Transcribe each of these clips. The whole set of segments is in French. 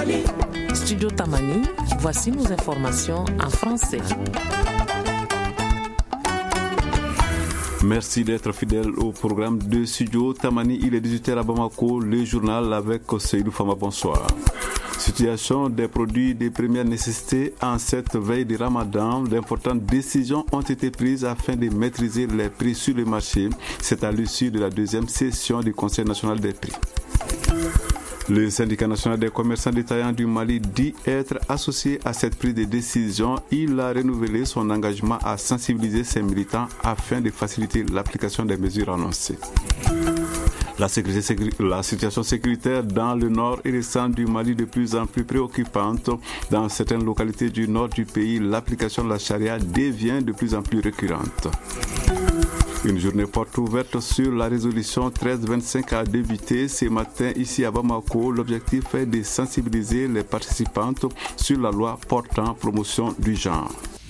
Studio Tamani, voici nos informations en français. Merci d'être fidèle au programme de Studio Tamani. Il est 18h à Bamako, le journal avec Seydou Fama. Bonsoir. Situation des produits de première nécessité en cette veille de Ramadan. D'importantes décisions ont été prises afin de maîtriser les prix sur le marché. C'est à l'issue de la deuxième session du Conseil national des prix. Le syndicat national des commerçants détaillants du Mali dit être associé à cette prise de décision. Il a renouvelé son engagement à sensibiliser ses militants afin de faciliter l'application des mesures annoncées. La situation sécuritaire dans le nord et le centre du Mali de plus en plus préoccupante. Dans certaines localités du nord du pays, l'application de la charia devient de plus en plus récurrente. Une journée porte ouverte sur la résolution 1325 a débuté ce matin ici à Bamako. L'objectif est de sensibiliser les participantes sur la loi portant promotion du genre.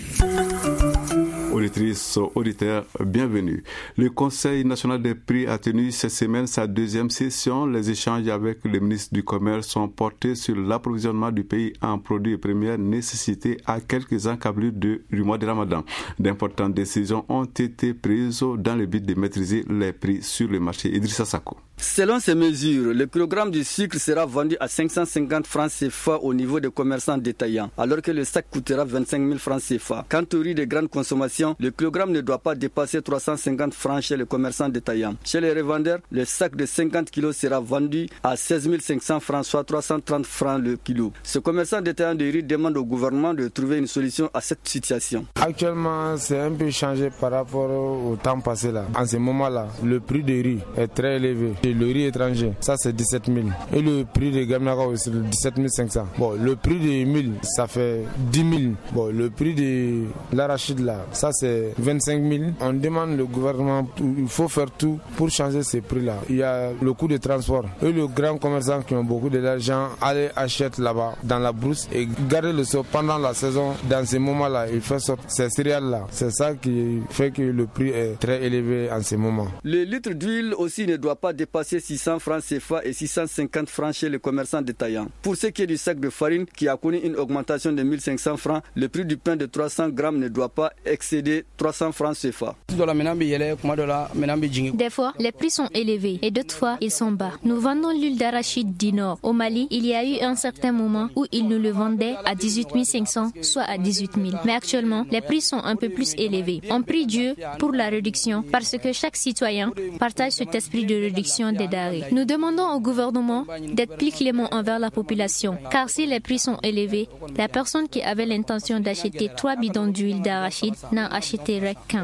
Auditrices, auditeurs, bienvenue. Le Conseil national des prix a tenu cette semaine sa deuxième session. Les échanges avec le ministre du Commerce sont portés sur l'approvisionnement du pays en produits de première nécessité à quelques encablures du mois de Ramadan. D'importantes décisions ont été prises dans le but de maîtriser les prix sur le marché. Idrissa Sako. Selon ces mesures, le kilogramme du sucre sera vendu à 550 francs CFA au niveau des commerçants détaillants, alors que le sac coûtera 25 000 francs CFA. Quant au riz de grande consommation, le kilogramme ne doit pas dépasser 350 francs chez les commerçants détaillants. Chez les revendeurs, le sac de 50 kg sera vendu à 16 500 francs, soit 330 francs le kilo. Ce commerçant détaillant de riz demande au gouvernement de trouver une solution à cette situation. Actuellement, c'est un peu changé par rapport au temps passé là. En ce moment-là, le prix du riz est très élevé. Le riz étranger, ça c'est 17 000. Et le prix de Gamnaka aussi, 17 500. Bon, le prix de 1000, ça fait 10 000. Bon, le prix de l'arachide là, ça c'est 25 000. On demande le gouvernement, il faut faire tout pour changer ces prix là. Il y a le coût de transport. Et les grands commerçants qui ont beaucoup d'argent, aller acheter là-bas dans la brousse et garder le stock pendant la saison. Dans ces moments-là, il fait sortir ces céréales là. C'est ça qui fait que le prix est très élevé en ces moments. Le litre d'huile aussi ne doit pas dépasser 600 francs CFA et 650 francs chez les commerçants détaillants. Pour ce qui est du sac de farine qui a connu une augmentation de 1500 francs, le prix du pain de 300 grammes ne doit pas excéder 300 francs CFA. Des fois, les prix sont élevés et d'autres fois, ils sont bas. Nous vendons l'huile d'arachide du Nord. Au Mali, il y a eu un certain moment où ils nous le vendaient à 18 500, soit à 18 000. Mais actuellement, les prix sont un peu plus élevés. On prie Dieu pour la réduction parce que chaque citoyen partage cet esprit de réduction des denrées. Nous demandons au gouvernement d'être plus clément envers la population, car si les prix sont élevés, la personne qui avait l'intention d'acheter 3 bidons d'huile d'arachide n'en achèterait qu'un.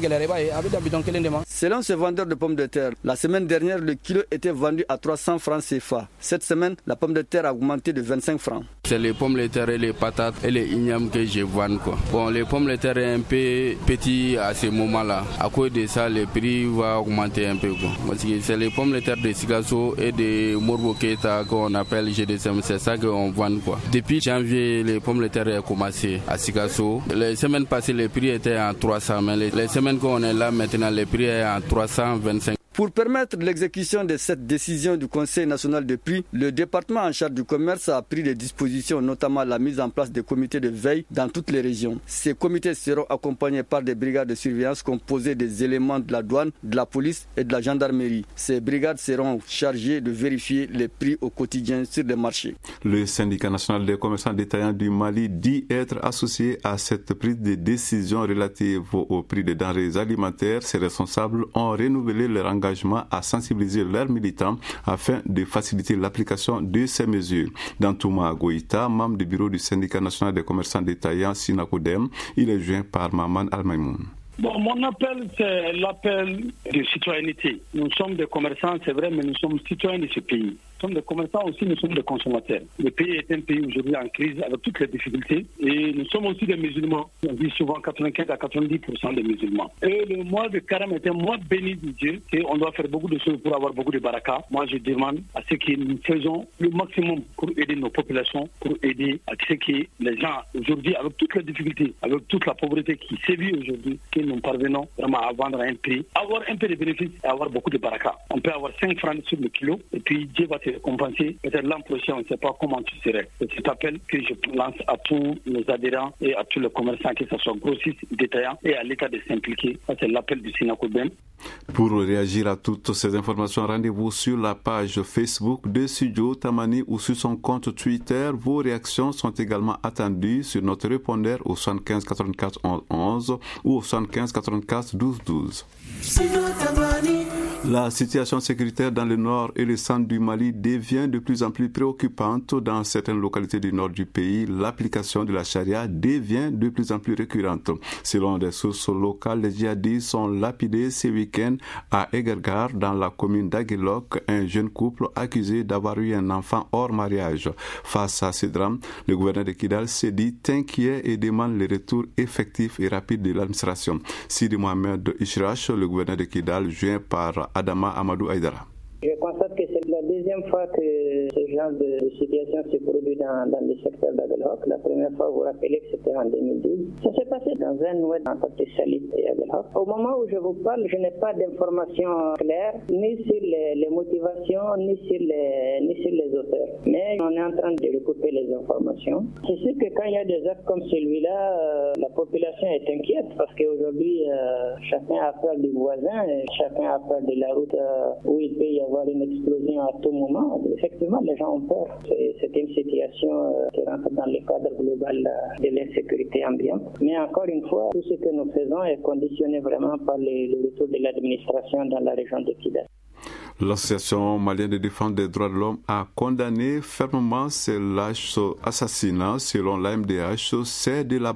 Selon ce vendeur de pommes de terre, la semaine dernière, le kilo était vendu à 300 francs CFA. Cette semaine, la pomme de terre a augmenté de 25 francs. C'est les pommes de terre et les patates et les ignames que je vends, quoi. Bon, les pommes de terre est un peu petit à ce moment-là. À cause de ça, le prix va augmenter un peu, quoi. Parce que c'est les pommes de terre de Sikasso et de Morboketa qu'on appelle GDSM, c'est ça qu'on vend, quoi. Depuis janvier, les pommes de terre ont commencé à Sikasso. Les semaines passées, le prix était à 300, mais les semaines qu'on est là maintenant, le prix est à 325. Pour permettre l'exécution de cette décision du Conseil national de prix, le département en charge du commerce a pris des dispositions, notamment la mise en place de comités de veille dans toutes les régions. Ces comités seront accompagnés par des brigades de surveillance composées des éléments de la douane, de la police et de la gendarmerie. Ces brigades seront chargées de vérifier les prix au quotidien sur les marchés. Le syndicat national des commerçants détaillants du Mali dit être associé à cette prise de décision relative au prix des denrées alimentaires. Ses responsables ont renouvelé leur engagement à sensibiliser leurs militants afin de faciliter l'application de ces mesures. Dantouma Goïta, membre du bureau du syndicat national des commerçants détaillants Sinakodem, il est joint par Maman Al-Maïmoun. Bon, mon appel, c'est l'appel de citoyenneté. Nous sommes des commerçants, c'est vrai, mais nous sommes citoyens de ce pays. Nous sommes des commerçants aussi, nous sommes des consommateurs. Le pays est un pays aujourd'hui en crise avec toutes les difficultés et nous sommes aussi des musulmans. On dit souvent 95 à 90% des musulmans. Et le mois de Carême est un mois béni de Dieu et on doit faire beaucoup de choses pour avoir beaucoup de baraka. Moi, je demande à ce que nous faisons le maximum pour aider nos populations, pour aider à ce que les gens aujourd'hui, avec toutes les difficultés, avec toute la pauvreté qui sévit aujourd'hui, que nous parvenons vraiment à vendre à un prix, avoir un peu de bénéfices et avoir beaucoup de baraka. On peut avoir 5 francs sur le kilo et puis Dieu va se compenser. Peut-être l'an prochain, on ne sait pas comment tu serais. C'est cet appel que je lance à tous nos adhérents et à tous les commerçants, que ce soit grossistes, détaillants, et à l'État de s'impliquer. Ça, c'est l'appel du Sinakoben. Pour réagir à toutes ces informations, rendez-vous sur la page Facebook de Studio Tamani ou sur son compte Twitter. Vos réactions sont également attendues sur notre répondeur au 75 84 11 11 ou au 75 84 12 12. La situation sécuritaire dans le nord et le centre du Mali devient de plus en plus préoccupante dans certaines localités du nord du pays. L'application de la charia devient de plus en plus récurrente. Selon des sources locales, les djihadistes sont lapidés ce week-end à Egergar, dans la commune d'Aguelok, un jeune couple accusé d'avoir eu un enfant hors mariage. Face à ce drame, le gouverneur de Kidal s'est dit inquiet et demande le retour effectif et rapide de l'administration. Sidi Mohamed Ishrach, le gouverneur de Kidal, joint par Adama Amadou Aïdara. Je constate que c'est la deuxième fois que ce genre de situation se produit dans le secteur d'Aguelhok. La première fois, vous vous rappelez que c'était en 2012. Ça s'est passé dans un oued en côté Salit et Aguelhok. Au moment où je vous parle, je n'ai pas d'informations claires, ni sur les motivations, ni sur les auteurs. Mais on est en train de recouper les informations. C'est sûr que quand il y a des actes comme celui-là, la population est inquiète parce qu'aujourd'hui, chacun a peur du voisin, chacun a peur de la route où il peut y avoir une explosion à tout moment. Effectivement, les gens ont peur. C'est une situation qui rentre dans le cadre global de l'insécurité ambiante. Mais encore une fois, tout ce que nous faisons est conditionné vraiment par le retour de l'administration dans la région de Kidal. L'association malienne de défense des droits de l'homme a condamné fermement ces lâches assassinats. Selon l'AMDH, c'est de la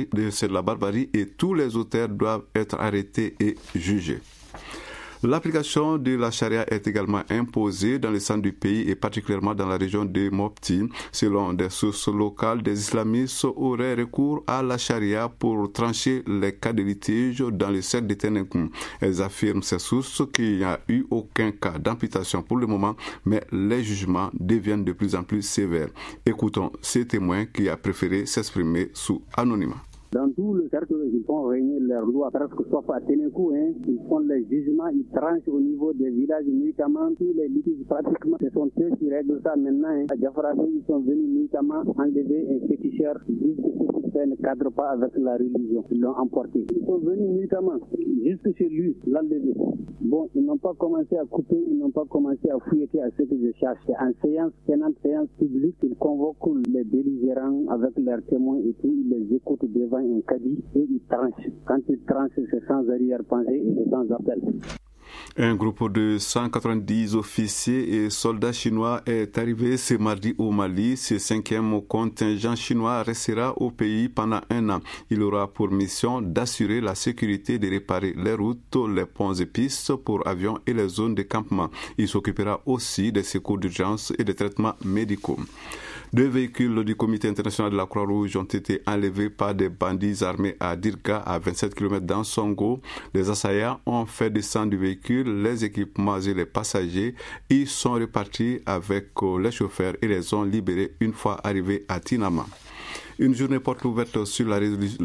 barbarie et tous les auteurs doivent être arrêtés et jugés. L'application de la charia est également imposée dans le centre du pays et particulièrement dans la région de Mopti. Selon des sources locales, des islamistes auraient recours à la charia pour trancher les cas de litige dans le cercle de Ténékoum. Elles affirment, ces sources, qu'il n'y a eu aucun cas d'amputation pour le moment, mais les jugements deviennent de plus en plus sévères. Écoutons ces témoins qui a préféré s'exprimer sous anonymat. Dans tout le cercle, ils font régner leur loi, presque sauf à Ténékou, ils font les jugements, ils tranchent au niveau des villages, notamment tous les litiges pratiquement. Ce sont eux qui règlent ça maintenant. À Diafarabé, ils sont venus notamment enlever un féticheur, disent que ce qui fait ne cadre pas avec la religion. Ils l'ont emporté. Ils sont venus notamment jusque chez lui, l'enlever. Bon, ils n'ont pas commencé à couper, ils n'ont pas commencé à fouilleter à ce que je cherche. En séance pénale, séance publique, ils convoquent les belligérants avec leurs témoins et tout, ils les écoutent devant un caddie et ils tranchent. Quand ils tranchent, c'est sans arrière-pensée et sans appel. Un groupe de 190 officiers et soldats chinois est arrivé ce mardi au Mali. Ce 5e contingent chinois restera au pays pendant un an. Il aura pour mission d'assurer la sécurité, de réparer les routes, les ponts et pistes pour avions et les zones de campement. Il s'occupera aussi des secours d'urgence et des traitements médicaux. 2 véhicules du Comité international de la Croix-Rouge ont été enlevés par des bandits armés à Dirga, à 27 km d'Ansongo. Les assaillants ont fait descendre du véhicule les équipements et les passagers. Ils sont repartis avec les chauffeurs et les ont libérés une fois arrivés à Tinama. Une journée porte ouverte sur la résolution...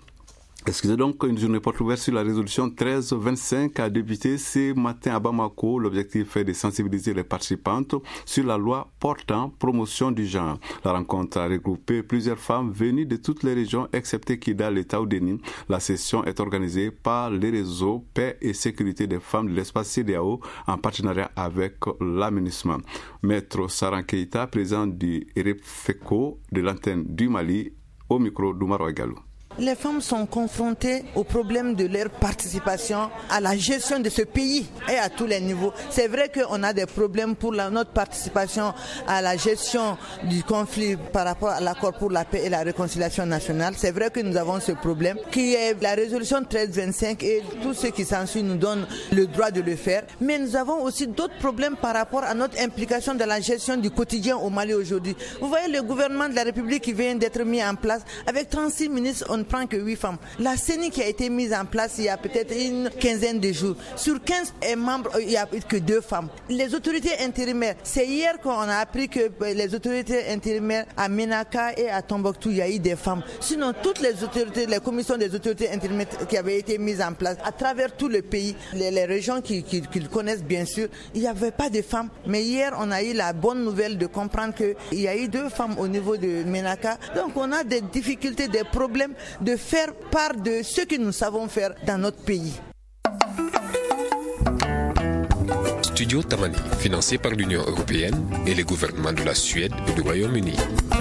Une journée porte ouverte sur la résolution 1325 a débuté ce matin à Bamako. L'objectif est de sensibiliser les participantes sur la loi portant promotion du genre. La rencontre a regroupé plusieurs femmes venues de toutes les régions excepté Kidal et Taoudéni. La session est organisée par les réseaux Paix et Sécurité des femmes de l'espace CEDEAO en partenariat avec l'AMINUSMA. Maître Saran Keita, président du REPFECO de l'antenne du Mali, au micro d'Oumar Ouegalou. Les femmes sont confrontées au problème de leur participation à la gestion de ce pays et à tous les niveaux. C'est vrai qu'on a des problèmes pour notre participation à la gestion du conflit par rapport à l'accord pour la paix et la réconciliation nationale. C'est vrai que nous avons ce problème qui est la résolution 1325 et tout ce qui s'ensuit nous donne le droit de le faire. Mais nous avons aussi d'autres problèmes par rapport à notre implication dans la gestion du quotidien au Mali aujourd'hui. Vous voyez le gouvernement de la République qui vient d'être mis en place avec 36 ministres. On ne prend que 8 femmes. La CENI qui a été mise en place il y a peut-être une quinzaine de jours. Sur 15 membres, il n'y a que 2 femmes. Les autorités intérimaires, c'est hier qu'on a appris que les autorités intérimaires à Ménaka et à Tombouctou, il y a eu des femmes. Sinon, toutes les autorités, les commissions des autorités intérimaires qui avaient été mises en place à travers tout le pays, les régions qui connaissent bien sûr, il n'y avait pas de femmes. Mais hier, on a eu la bonne nouvelle de comprendre qu'il y a eu 2 femmes au niveau de Ménaka. Donc, on a des difficultés, des problèmes de faire part de ce que nous savons faire dans notre pays. Studio Tamani, financé par l'Union européenne et les gouvernements de la Suède et du Royaume-Uni.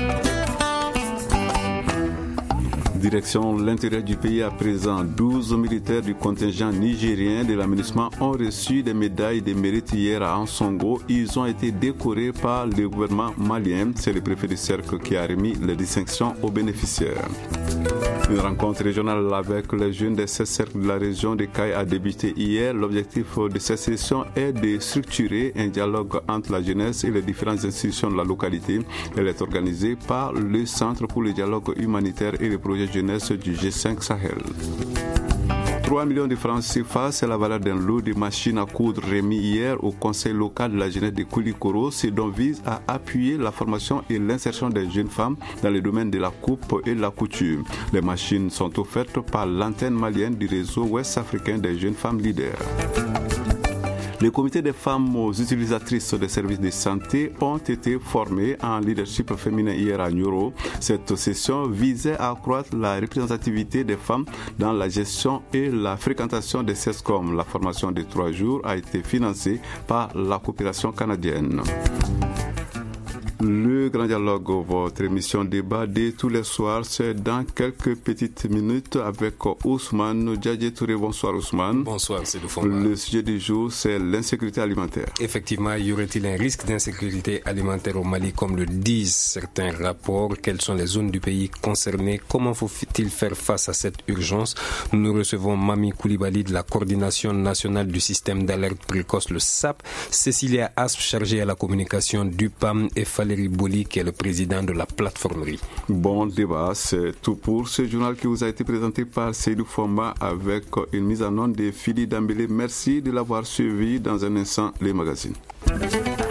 Direction l'intérieur du pays à présent, 12 militaires du contingent nigérien de l'aménagement ont reçu des médailles de mérite hier à Ansongo. Ils ont été décorés par le gouvernement malien. C'est le préfet du cercle qui a remis les distinctions aux bénéficiaires. Une rencontre régionale avec les jeunes des 16 cercles de la région de Caille a débuté hier. L'objectif de cette session est de structurer un dialogue entre la jeunesse et les différentes institutions de la localité. Elle est organisée par le Centre pour le dialogue humanitaire et le projet jeunesse du G5 Sahel. 3 millions de francs CFA, c'est la valeur d'un lot de machines à coudre remis hier au conseil local de la jeunesse de Koulikoro. Ce dont vise à appuyer la formation et l'insertion des jeunes femmes dans le domaine de la coupe et de la couture. Les machines sont offertes par l'antenne malienne du réseau ouest-africain des jeunes femmes leaders. Les comités des femmes utilisatrices des services de santé ont été formés en leadership féminin hier à Nioro. Cette session visait à accroître la représentativité des femmes dans la gestion et la fréquentation des CESCOM. La formation de 3 jours a été financée par la coopération canadienne. Le grand dialogue, votre émission débat de tous les soirs, c'est dans quelques petites minutes avec Ousmane Djadje Touré. Bonsoir Ousmane. Bonsoir, c'est le fond. Le sujet du jour, c'est l'insécurité alimentaire. Effectivement, y aurait-il un risque d'insécurité alimentaire au Mali, comme le disent certains rapports? Quelles sont les zones du pays concernées? Comment faut-il faire face à cette urgence? Nous recevons Mami Koulibaly de la Coordination nationale du système d'alerte précoce, le SAP, Cécilia Asp, chargée à la communication du PAM, et Valérie Boli, qui est le président de la plateformerie. Bon débat, c'est tout pour ce journal qui vous a été présenté par Seydou Foma avec une mise en onde de Philippe Dambélé. Merci de l'avoir suivi. Dans un instant, les magazines.